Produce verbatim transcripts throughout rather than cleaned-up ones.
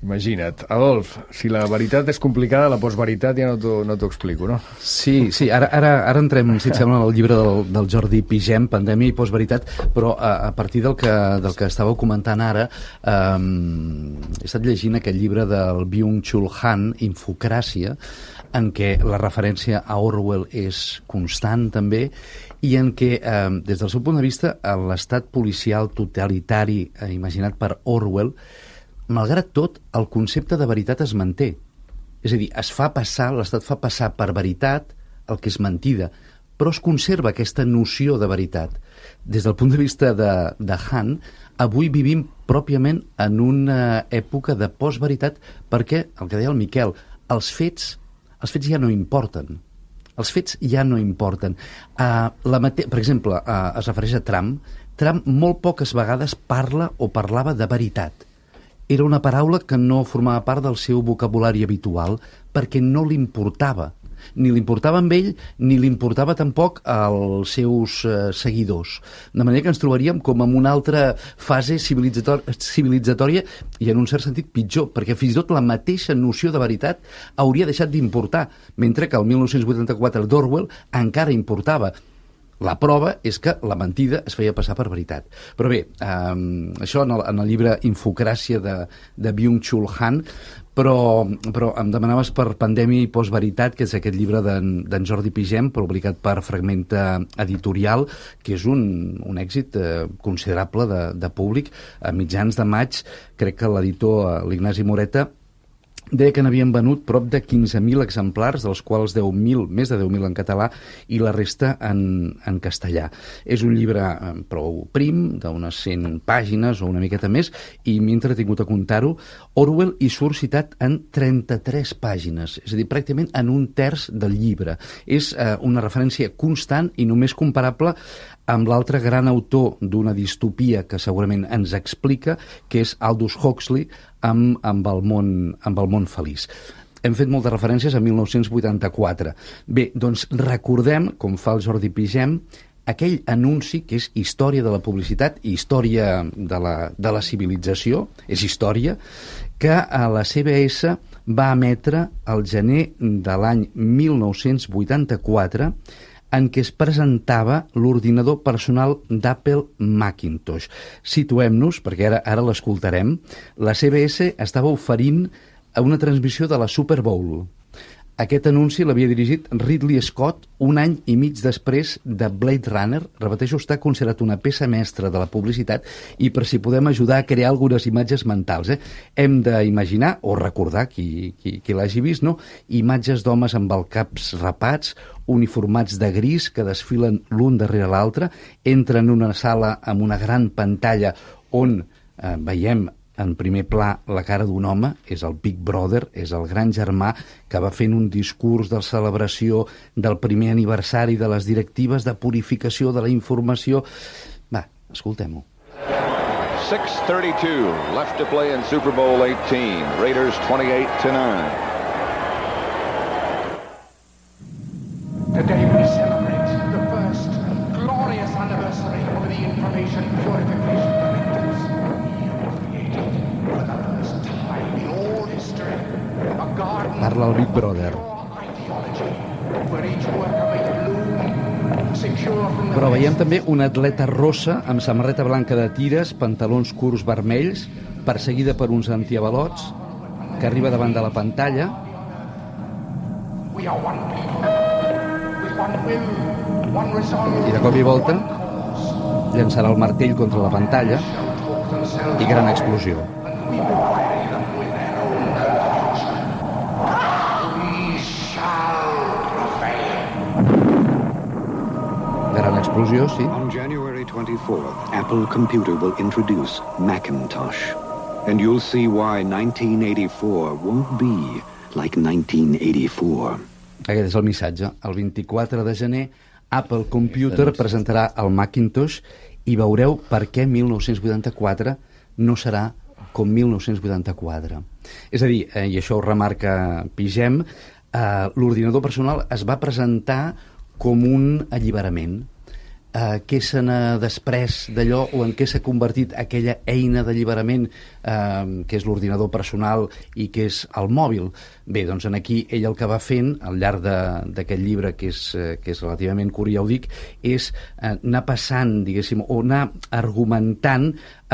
Imagina't. Adolf, si la veritat és complicada, la postveritat ja no t'ho no t'ho explico, no? Sí, sí, ara, ara, ara entrem, si et sembla, en el llibre del, del Jordi Pigem, Pandèmia i postveritat, però a, a partir del que, del que estàveu comentant ara, um, he estat llegint aquest llibre del Byung-Chul Han, Infocràcia, en què la referència a Orwell és constant també, i en què, eh, des del seu punt de vista, l'estat policial totalitari eh, imaginat per Orwell, malgrat tot, el concepte de veritat es manté. És a dir, es fa passar, l'estat fa passar per veritat el que és mentida, però es conserva aquesta noció de veritat. Des del punt de vista de, de Han, avui vivim pròpiament en una època de postveritat perquè, el que deia el Miquel, els fets, els fets ja no importen. Els fets ja no importen. Uh, la mate... Per exemple, uh, es refereix a Trump. Trump molt poques vegades parla o parlava de veritat. Era una paraula que no formava part del seu vocabulari habitual perquè no li importava. Ni li importava amb ell, ni li importava tampoc als seus eh, seguidors. De manera que ens trobaríem com en una altra fase civilitzatòria, civilitzatòria i en un cert sentit pitjor, perquè fins i tot la mateixa noció de veritat hauria deixat d'importar, mentre que el mil nou-cents vuitanta-quatre d'Orwell encara importava. La prova és que la mentida es feia passar per veritat. Però bé, eh, això en el, en el llibre Infocràcia de, de Byung-Chul Han, però, però em demanaves per Pandèmia i postveritat, que és aquest llibre d'en Jordi Pigem, publicat per Fragmenta Editorial, que és un, un èxit eh, considerable de, de públic. A mitjans de maig, crec que l'editor, l'Ignasi Moreta, deia que n'havien venut prop de quinze mil exemplars, dels quals deu mil, més de deu mil en català, i la resta en, en castellà. És un llibre eh, prou prim, d'unes cent pàgines o una miqueta més, i m'he entretingut a comptar-ho. Orwell hi surt citat en trenta-tres pàgines, és a dir, pràcticament en un terç del llibre. És eh, una referència constant i només comparable amb l'altre gran autor d'una distopia que segurament ens explica, que és Aldous Huxley, amb, amb, el món, amb el món feliç. Hem fet moltes referències a mil nou-cents vuitanta-quatre. Bé, doncs recordem, com fa el Jordi Pigem, aquell anunci que és història de la publicitat i història de la, de la civilització, és història, que a la C B S va emetre el gener de l'any mil nou-cents vuitanta-quatre, en què es presentava l'ordinador personal d'Apple Macintosh. Situem-nos, perquè ara, ara l'escoltarem. La C B S estava oferint una transmissió de la Super Bowl. Aquest anunci l'havia dirigit Ridley Scott un any i mig després de Blade Runner. Repeteixo, està considerat una peça mestra de la publicitat i per si podem ajudar a crear algunes imatges mentals. Eh? Hem d'imaginar, o recordar, qui, qui, qui l'hagi vist, no? Imatges d'homes amb els caps rapats, uniformats de gris que desfilen l'un darrere l'altre, entren en una sala amb una gran pantalla on eh, veiem en primer pla la cara d'un home, és el Big Brother, és el gran germà que va fent un discurs de celebració del primer aniversari de les directives de purificació de la informació. Va, escoltem-ho. six thirty-two left to play in Super Bowl eighteen. Raiders twenty-eight to nine. Today we celebrate the first glorious anniversary of the information purification directives. For the first time in all history, a garden Parla el Big Brother. where each worker may bloom, secure from the Però veiem també una atleta rossa amb samarreta blanca de tires, pantalons curts vermells, perseguida per uns antiavalots, que arriba davant de la pantalla. We are one people, with one will, one resolve. I de cop i volta llançarà el martell contra la pantalla i gran explosió. Gran explosió, sí. On January twenty-fourth, Apple Computer will introduce Macintosh. And you'll see why nineteen eighty-four won't be like nineteen eighty-four. Aquest és el missatge. El vint-i-quatre de gener, Apple Computer presentarà el Macintosh i veureu per què mil nou-cents vuitanta-quatre no serà com mil nou-cents vuitanta-quatre. És a dir, eh, i això ho remarca Pigem, eh, l'ordinador personal es va presentar com un alliberament. eh, què se n'ha després d'allò o en què s'ha convertit aquella eina d'alliberament eh, que és l'ordinador personal i que és el mòbil. Bé, doncs aquí ell el que va fent al llarg d'aquest llibre, que és, eh, que és relativament curt, ja ho dic, és eh, anar passant, diguéssim, o anar argumentant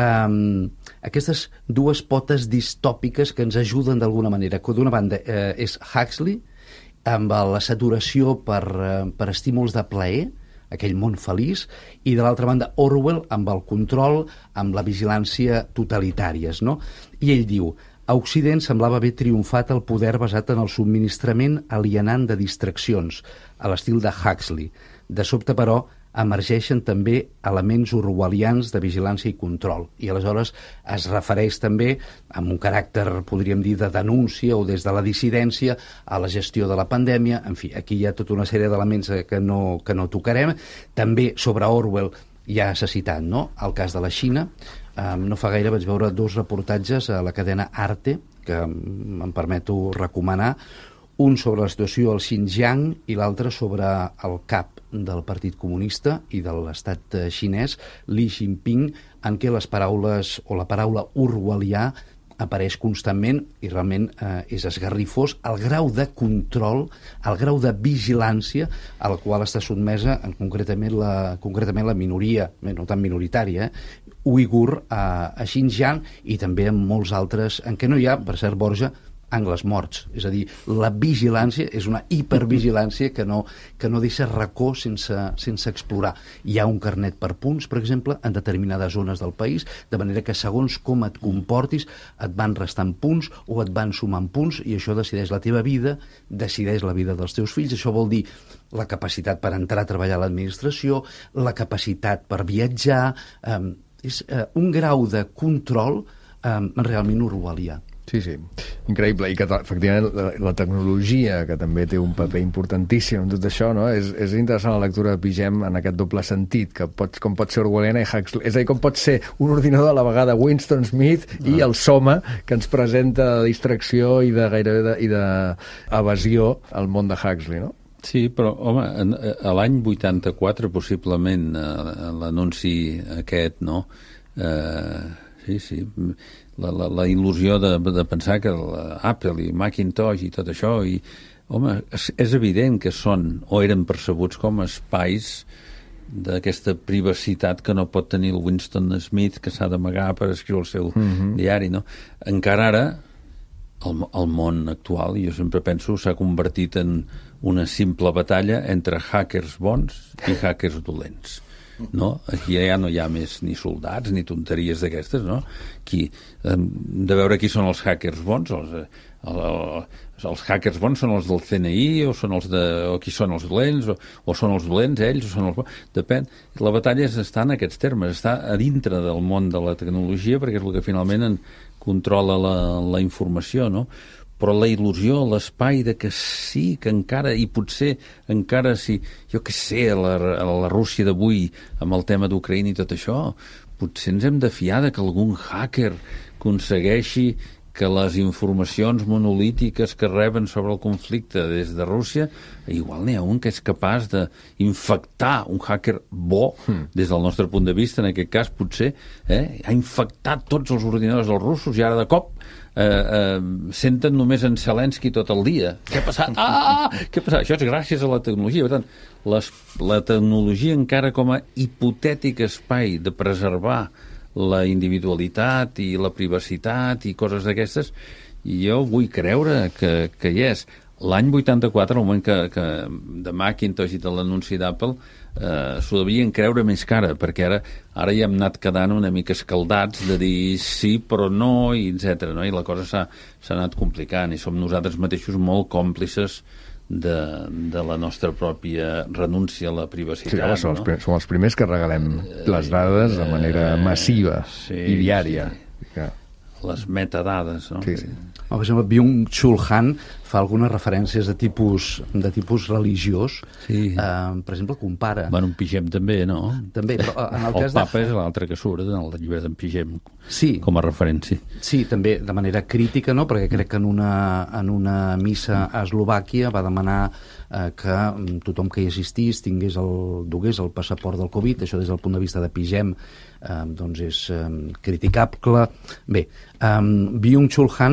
eh, aquestes dues potes distòpiques que ens ajuden d'alguna manera. D'una banda eh, és Huxley, amb la saturació per, eh, per estímuls de plaer, aquell món feliç, i de l'altra banda Orwell amb el control, amb la vigilància totalitàries, no? I ell diu: a Occident semblava haver triomfat el poder basat en el subministrament alienant de distraccions, a l'estil de Huxley. De sobte, però, emergeixen també elements orwellians de vigilància i control. I aleshores es refereix també, amb un caràcter, podríem dir, de denúncia o des de la dissidència, a la gestió de la pandèmia. En fi, aquí hi ha tota una sèrie d'elements que no, que no tocarem. També sobre Orwell ja s'ha citat, no?, el cas de la Xina. Um, no fa gaire vaig veure dos reportatges a la cadena Arte, que em permeto recomanar, un sobre la situació al Xinjiang i l'altre sobre el cap del Partit Comunista i de l'estat xinès, Xi Jinping, en què les paraules o la paraula orwellià apareix constantment i realment eh, és esgarrifós el grau de control, el grau de vigilància al qual està sotmesa en concretament la, concretament la minoria, bé, no tan minoritària, eh, uigur a, a Xinjiang i també en molts altres, en què no hi ha, per cert, Borja, angles morts. És a dir, la vigilància és una hipervigilància que no, que no deixa racó sense, sense explorar. Hi ha un carnet per punts, per exemple, en determinades zones del país, de manera que segons com et comportis et van restant punts o et van sumant punts i això decideix la teva vida, decideix la vida dels teus fills. Això vol dir la capacitat per entrar a treballar a l'administració, la capacitat per viatjar... Eh, és eh, un grau de control eh, realment orwellià. Sí, sí, increïble. I que, efectivament, la, la tecnologia, que també té un paper importantíssim en tot això, no? És, és interessant la lectura de Pigem en aquest doble sentit, que pot, com pot ser orwelliana i Huxley. És a dir, com pot ser un ordinador a la vegada Winston Smith i el Soma, que ens presenta de distracció i de gairebé de, i d'evasió al món de Huxley, no? Sí, però, home, a l'any vuitanta-quatre, possiblement, l'anunci aquest, no? Eh, sí, sí, la, la, la il·lusió de, de pensar que Apple i Macintosh i tot això, i, home, és, és evident que són, o eren percebuts com espais d'aquesta privacitat que no pot tenir el Winston Smith, que s'ha d'amagar per escriure el seu mm-hmm. diari, no? Encara ara, el, el món actual, jo sempre penso, s'ha convertit en una simple batalla entre hackers bons i hackers dolents. No? Aquí ja no hi ha més ni soldats ni tonteries d'aquestes, no? Qui, de veure qui són els hackers bons, els, els, els hackers bons són els del C N I o són els de, o qui són els dolents o, o són els dolents ells o són els bons, depèn. La batalla està en aquests termes, està a dintre del món de la tecnologia perquè és el que finalment en controla la, la informació, no? Però la il·lusió, l'espai de que sí, que encara, i potser encara si, jo què sé, la, la Rússia d'avui, amb el tema d'Ucraïna i tot això, potser ens hem de fiar de que algun hacker aconsegueixi que les informacions monolítiques que reben sobre el conflicte des de Rússia, igual n'hi ha un que és capaç d'infectar, un hacker bo, mm. des del nostre punt de vista, en aquest cas, potser, eh, ha infectat tots els ordinadors dels russos i ara de cop Eh, eh, senten només en Zelensky tot el dia. Què ha passat? Ah, què ha passat? Això és gràcies a la tecnologia. Per tant, les, la tecnologia encara com a hipotètic espai de preservar la individualitat i la privacitat i coses d'aquestes, jo vull creure que, que hi és. L'any vuitanta-quatre, el moment que, que de Macintosh i de l'anunci d'Apple, eh, s'ho devien creure més cara, perquè ara, ara ja hem anat quedant una mica escaldats de dir sí però no, i etcètera. No? I la cosa s'ha, s'ha anat complicant i som nosaltres mateixos molt còmplices de, de la nostra pròpia renúncia a la privacitat. Sí, home, som, no? els primers, som els primers que regalem les dades de manera massiva sí, i diària. Sí. Les metadades, no? Sí, sí. No, per exemple, Byung-Chul Han fa algunes referènces de tipus, de tipus religiós. Sí. Uh, per exemple, compara... Bueno, en Pigem també, no? També, però en el, el cas Papa de... és l'altre que surt en el llibre d'en Pigem, sí. com a referència. Sí, també de manera crítica, no? Perquè crec que en una, en una missa a Eslovàquia va demanar eh, que tothom que hi assistís tingués el, dugués el passaport del Covid. Això des del punt de vista de Pigem eh, doncs és eh, criticable. Bé, eh, Byung-Chul Han